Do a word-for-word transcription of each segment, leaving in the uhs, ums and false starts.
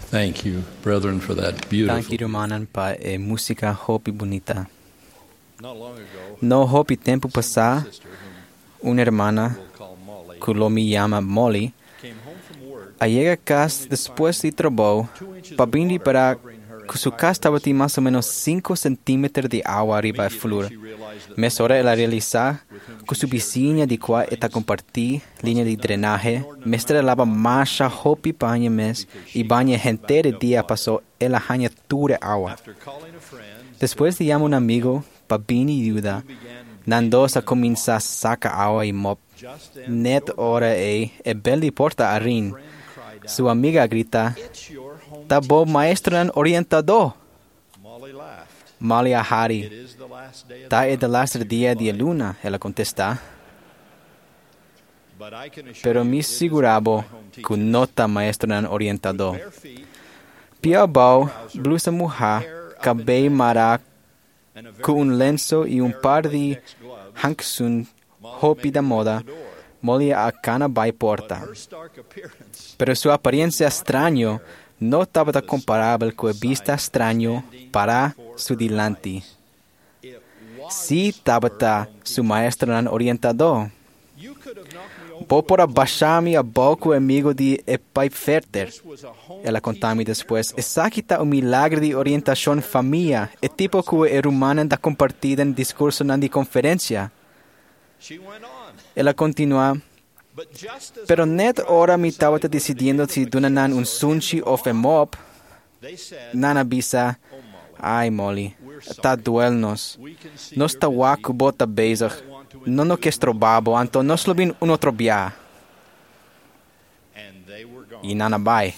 Thank you, brethren, for that beautiful. Tanki rumanan pa e música hopi bonita. Not long ago, No hopi tempo passar, sister whom una hermana, we'll call Molly, que lo me llama Molly, came home from work. a llega a casa después de trabajo, pa vindi para que su casa estaba de más o menos cinco centímetros de agua arriba del flor. She realized that Mes hora ela realizar que su vizinha de qua eta compartir linha de drenaje, mestra lava marcha hopi banha mes e banha gente dia passou ela hanha tura agua. after calling a friend, Depois de llamar um amigo para vir ajuda, began Nandosa começa a sacar água e mop. just then. Net hora e é beli porta a rin. Friend cried out, Sua amiga grita, "It's your home." tá bom maestro nan orientador. Molly laughed. Malia It Hari, is the last day of tá the é de last dia de luna, ela contesta. But I can assure Pero you, me it is segurabo my home que teacher. não tá maestro nan orientador. Bare feet, Piabau, blusa moja, cabelo mará and a very com um lenço e um par de latex glove, Hanksun Molly hopi made da her way moda, to the door. Molly a cana vai But porta. her stark appearance Pero sua aparência estranha não estava comparável com a vista estranha para su dilante. it was Se estava su maestro nan orientador. you could have knocked me over. Vou por abaixar-me a boca amigo de Epai Ferter. This was a home Ela contava-me teaching depois. miracle. Essa aqui está um milagre de orientação família. É tipo que é humana da compartida em discurso na de conferência. She went on. Ela continua. But just as Pero net ora me estava decidindo se dona nan um sunchi ou femop. they said, Nana bisa. "Oh Molly, Ai, Molly. Tá doel-nos. we can see Nós you're tá busy. waku bota bezig. Não no que estrobabo. Então nós lobin um outro bia. And they were gone. E nana vai.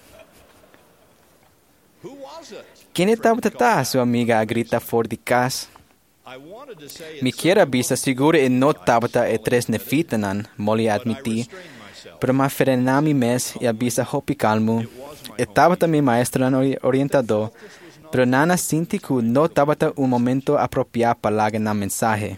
Who was it? Quem estava tá? Sua amiga a grita fora de casa. I wanted to say it Me so quiera bisa segura e não estava e três nefitanan. Molly but I admiti. restrained myself. Pero ma frenami mes e abisa hopi calmo. Estava também maestro ori- orientador. Pero nana sinti que não estava um momento apropriado para lagar na mensagem.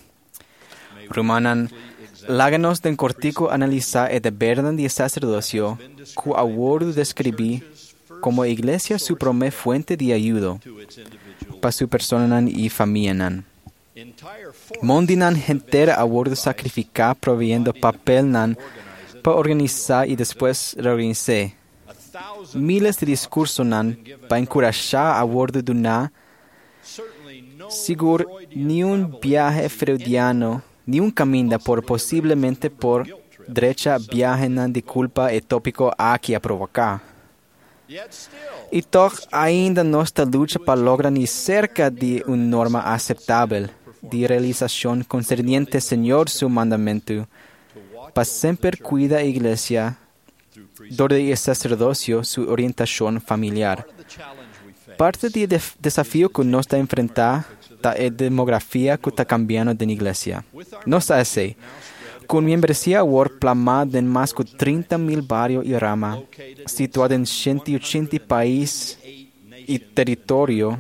Rumanan, láganos den cortico analisar e de verdade de sacerdocio, que a word descrevi como iglesia su primer fuente de ayuda To its individual para su persona y familia. nan. entire force Mondi nan entera a word sacrificar proveyendo papel nan para organizar y después reorganizar. a thousand Miles de discursos nan para encorajar a word de una certainly no Sigur, Freudian ni un travel viaje agency freudiano, ni un camino por posiblemente por derecha viaje nan de culpa e tópico aqui a provocar. yet still E toch ainda nossa luta para lograr ni cerca de uma norma aceitável de realização concerniente Senhor seu mandamento, para sempre cuida a igreja, donde o sacerdócio sua orientação familiar. the challenge we face Parte do def- desafio que nós está a enfrentar é a demografia que está cambiando na igreja. Nós assim, com membresia agora plamada em mais de trinta mil barrios e rama, situada em cento e oitenta países e território,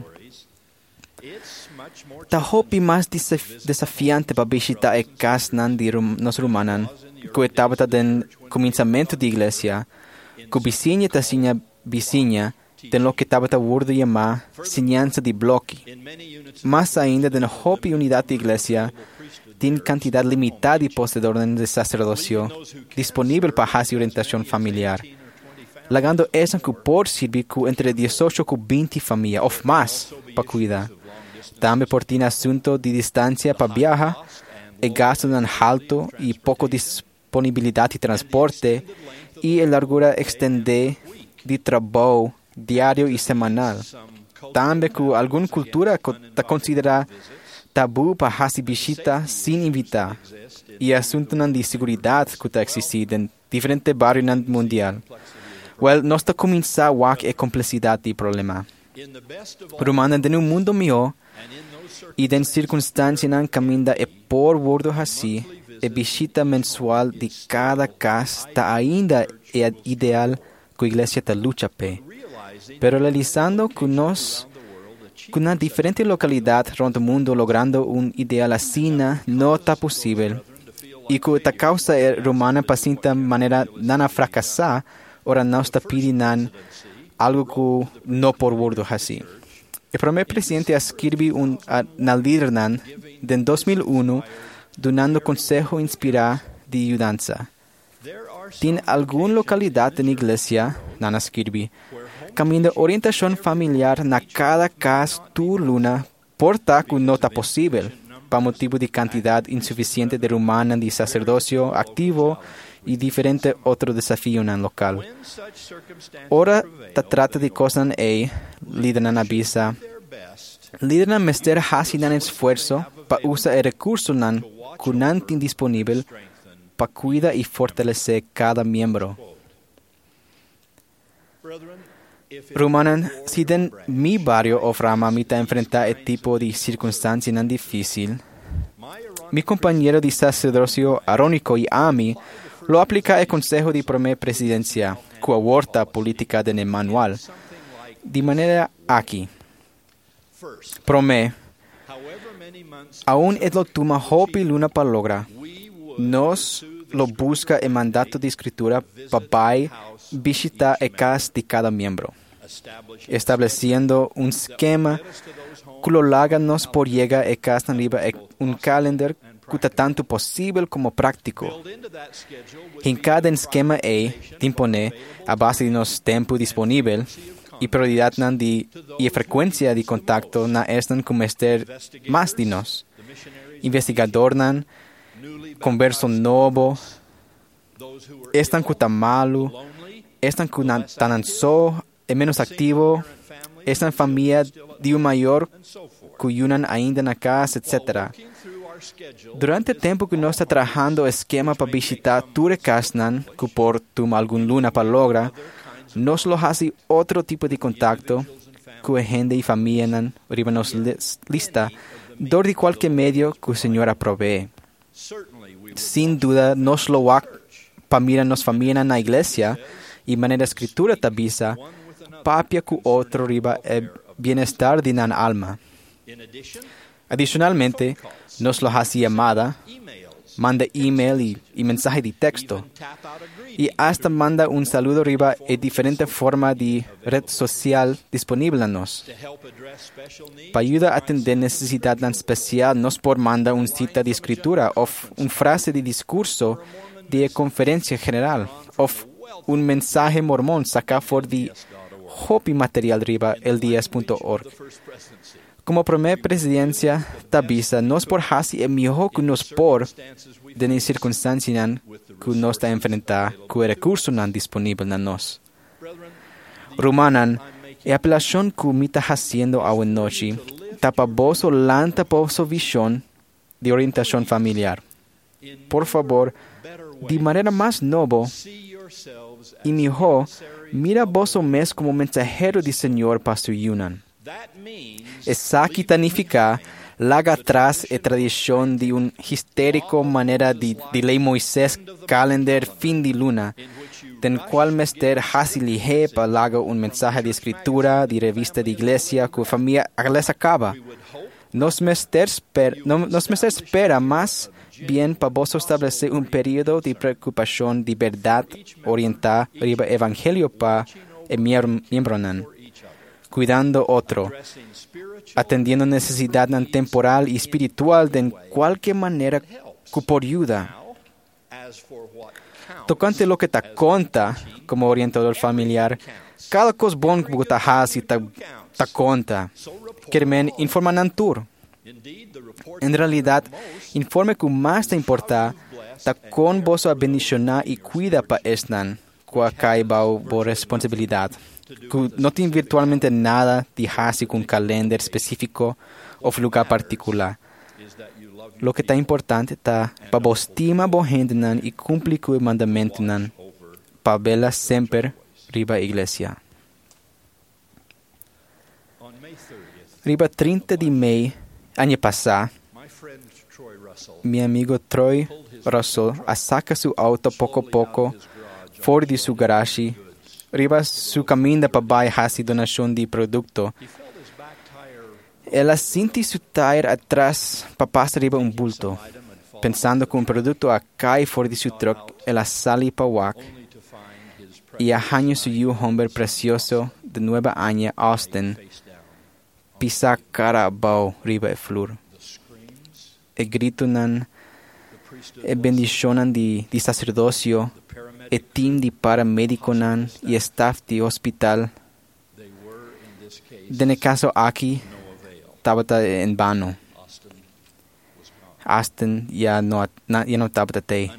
it's much more está hopi mais desaf- desafiante para visitar a casa nan de rum- nos rumanan, que estava no começamento da igreja, que vizinha está sinha vizinha, tem lo que estava a word chamar sinhança de bloque. in many units Mais ainda, na hopi unidade da igreja, tem quantidade limitada de possuidores de sacerdócio disponível para a orientação familiar. Lagando essa que pode servir com entre dezoito e vinte famílias, ou mais, para cuidar. Também por ter assunto de distância para viajar, e gasto nan alto e pouca disponibilidade de transporte, e a largura extendida de trabalho diário e semanal. Também que alguma cultura está considerada tabu para fazer visita sem invitar. E assunto nan de segurança que está existindo em diferentes bairros nan mundial. Well, nós está começando a ver a complexidade do problema. in the best of all Romana de um mundo melhor and in those e de circunstâncias nan caminda e por bordo assim, a visita mensual de cada casa está ainda é ideal que a igreja está luta pe. realizing Pero realizando que nós que na diferente localidade do mundo logrando um ideal assim não está possível e que a causa é romana para sinta maneira não fracassar ora não está pedindo algo que no por burdo así. El primer presidente escribió un naldirnan en dos mil uno donando consejo inspirado de ayudanza. Tiene alguna localidad en iglesia, Nana escribe, cambiando orientación familiar na cada caso tu luna porta que no está posible, para motivo de cantidad insuficiente de rumana de sacerdocio activo y diferente otro desafío en el local. Ahora te trata de cosas e lideran avisa. Lideran mester hasinan esfuerzo para usar el recurso nan kunantin disponible para cuidar y fortalecer cada miembro. Rumanan, si en mi barrio o frama me enfrenta el tipo de circunstancia tan difícil, mi compañero de sacerdocio Arónico y a mí lo aplica el consejo de primer presidencia, que aborta política del manual, de manera aquí. Prome, aún es lo toma hopi luna palogra, nos lo busca el mandato de escritura para visitar el casa de cada miembro, estableciendo un esquema que lo haga nos por llegar a casa arriba un calendario que está tanto posible como práctico. En cada esquema e impone a base de nos tiempo disponible y prioridad de y frecuencia de contacto na están como estar más de nos. Investigador nan, converso novo, están que tan malo, están que tan anso, es menos activo, están familia de un mayor que yunan ainda na casa, etcétera. Durante el tiempo que no está trabajando esquema para visitar tu recasnan, que por tu algún luna para logra, nos lo hace otro tipo de contacto, que gente y familia nan, arriba nos lista, dor de cualquier medio que el Señor provee. Sin duda, nos lo va para mirar nos familia en la iglesia, y manera escritura tabisa, papia que otro arriba el bienestar de nan alma. Adicionalmente, nos lo hace llamada, manda email y, y mensaje de texto, y hasta manda un saludo arriba en diferente forma de red social disponible a nos. Para ayudar a atender necesidad tan especial, nos por manda una cita de escritura o una frase de discurso de conferencia general o un mensaje mormón saca for de Hopi material arriba el diez punto org. Como primer presidencia, tabisa nos por hasi el mejor que nos por de las circunstancias que nos está enfrentar, que el recurso nan disponible a nos. Rumanan, la apelación que me está haciendo a una noche, tapa boso lanta poso visión de orientación familiar. Por favor, de manera más noble y mejor, mira boso mes como mensajero del Señor para su yunan. Esa que tanifica laga atrás la tradición de un histérico manera de, de ley Moisés calendar fin de luna, den cual mester hasi lige para laga un mensaje de escritura de revista de iglesia que familia les acaba. Nos mester, esper, no, nos mester espera más bien para vos establecer un periodo de preocupación de verdad orientada arriba evangelio para el miembro nan. Cuidando otro, atendiendo necesidad temporal y espiritual de cualquier manera que por ayuda. Tocante lo que te conta como orientador familiar, cada cosa bon que te hace te conta. Quermen informa nantur. En realidad, informe que más te importa, te con vos a bendicionar y cuida para estan, que caiba por responsabilidad. Que no tiene virtualmente nada de hacer con un calendario específico o lugar particular. Lo que está importante está para vos estima bo gente nan y cumplir con el mandamiento nan, para verla siempre riba iglesia. Riba treinta de mayo, año pasado, mi amigo Troy Russell saca su auto poco a poco fuera de su garage. Riba su camino para bajar hacia donación de producto. Ela sinti su tire atrás para pasar arriba un bulto. Pensando que un producto cae fuera de su truck, ela sale para walk y arranha su U-Humber precioso de Nueva Aña, Austin, pisa cara bau riba e flur. E grito nan, e bendicionan di, di sacerdocio, e team di paramédico nan, y staff di hospital. Dene caso aquí, tabata en vano. Austin ya no, na, ya no tabata te.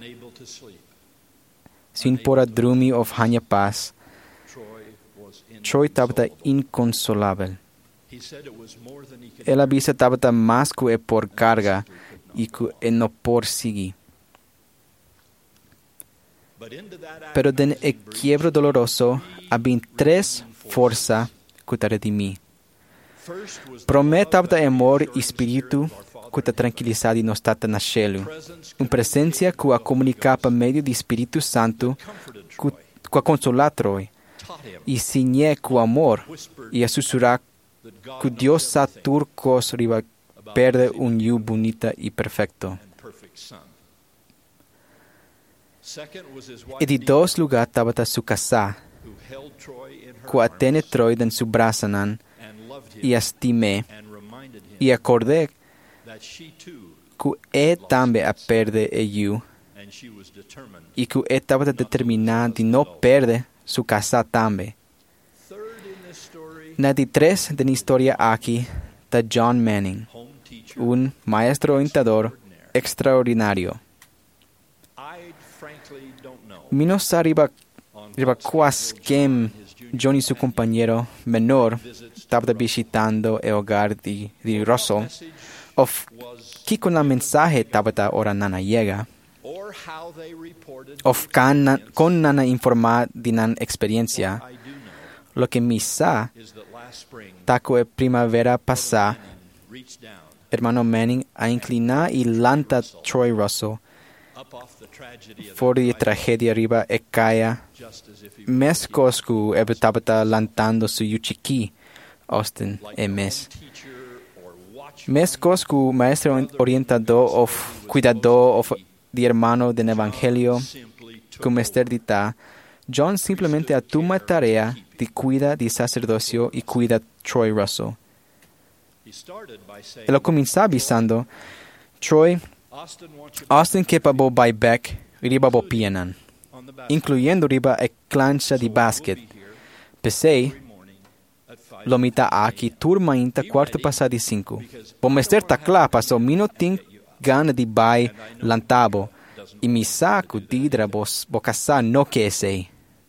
Sin pora drumi of hanya paz, Troy tabata inconsolable. Él avisa tabata más que por carga y que no por sigi. Pero den el quiebro doloroso habían tres fuerzas que te redimí. Promet tabata amor y espíritu que te tranquilizado y nos tata na cielo. Una presencia que a comunicar por medio do Espírito Santo que, que a consolar Troy. E signe com amor e a sussurrar que Deus satur cos riba perde um yu bonita e perfeito. E de dois lugares tabata su casa, que atene Troy den su braçanan e estime e acordei que é também a perde e yu e que é tabata determinada de não perder su casa também. Na de três da história aqui está John Manning, um maestro orientador extraordinário. Mi não sabe riba quase quem John e seu companheiro menor estavam visitando o hogar de, de Russell, ou que com a mensagem estava ora nana llega, ou com nana informar de nana experiência. Lo que me sa, taco e primavera passa, hermano Manning a inclinar y lanta Troy Russell fuori de tragedia arriba e caia, mes coscu ebe tabata lantando su yuchiki, Austin e mes. Mes coscu maestro orientador of cuidador of di hermano del evangelio, como esterdita, John simplemente atuma tarea de cuida de sacerdocio y cuida Troy Russell. Él comienza avisando, Troy, Austin kepa bo by back, riba bo pianan, incluyendo riba e plancha de basket. Pesei, lo mita aquí turma inta quarto passado de cinco. Bo mester ta kla paso mino ting gana de bay lantabo, e mi saco didra bo, bo kasa no que sei.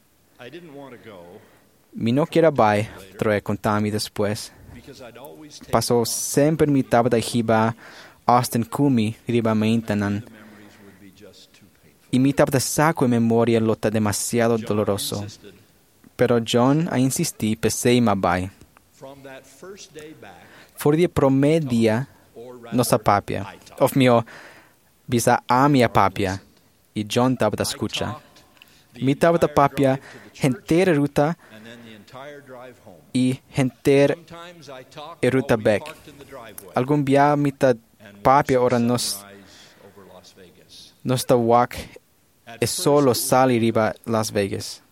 Mi no quiera bay, Troy contami después. Pasó sempre mi tabata hiba Austin Kumi riba maintanan. Y mi tabata saco en memoria lota demasiado doloroso. Pero John a insistí pesei ma bay. For die promedia nossa papia. Of mio bisa a mia papia. Y John tabata escucha. Mi tabata papia entera ruta y entera e ruta back. Algún día mi papia ora nos nos ta walk e solo sali riba Las Vegas.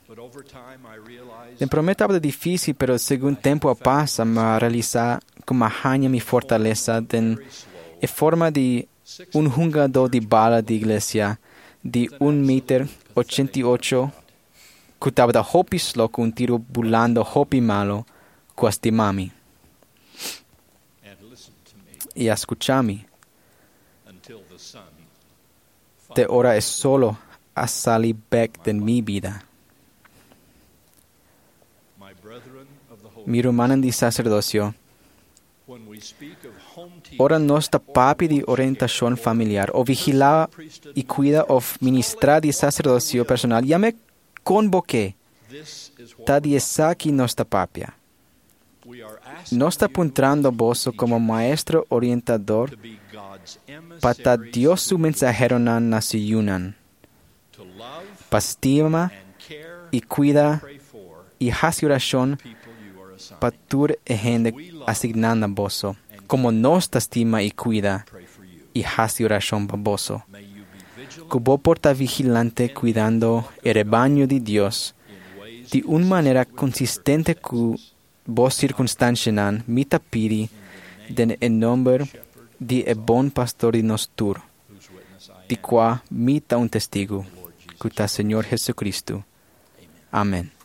Me prometaba difícil, pero según tempo pasa, me realiza como hanya mi fortaleza den e forma de un jugador de bala de iglesia de un meter ochenta y ocho que estaba da hopi slow con un tiro bulando hopi malo cuasti mami. Y escuchami. Te ora es solo a salir back de mi vida. Mi hermana de sacerdocio, ora nuestra papi de orientación familiar, o vigila y cuida of ministra de sacerdocio personal, ya me convoqué. Ta diesaki nuestra papia. No está apuntando vos como maestro orientador para Dios su mensajero nan nasiyunan. Pastima y cuida y hace oración patur e gente asignada a vos, como nos estima y cuida y hace oración para vos. Que vos porta vigilante cuidando el rebaño de Dios di una manera consistente cu vos circunstancianan mita pidi den en nombre di e bon pastori nostro, di qua mita un testigo, cuta Señor Jesucristo. Amen.